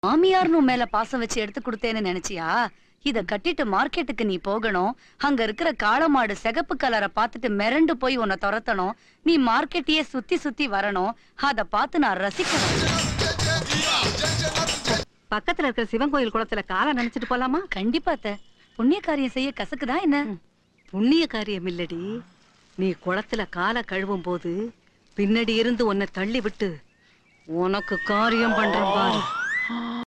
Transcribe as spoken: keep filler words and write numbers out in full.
மாமியார்னு மேல பாசம் வச்சு எடுத்து கொடுத்தேன்னு நினைச்சியா? இத கட்டிட்டு மார்க்கெட்டுக்கு நீ போகணும். அங்க இருக்கிற காளமாடு சிகப்பு கலரை பார்த்துட்டு மிரண்டு போய் உன்னை துரத்தணும். நீ மார்க்கெட்டையே சுத்தி சுத்தி வரணும். அத பார்த்து நான் ரசிக்கணும். பக்கத்துல இருக்கிற சிவன் கோயில் குளத்துல காலை நினைச்சிட்டு போலாமா? கண்டிப்பா அத்தை. புண்ணிய காரியம் செய்ய கசக்குதா என்ன? புண்ணிய காரியம் இல்லடி, நீ குளத்துல காலை கழுவும் போது பின்னாடி இருந்து உன்னை தள்ளி விட்டு உனக்கு காரியம் பண்றேன் பாரு.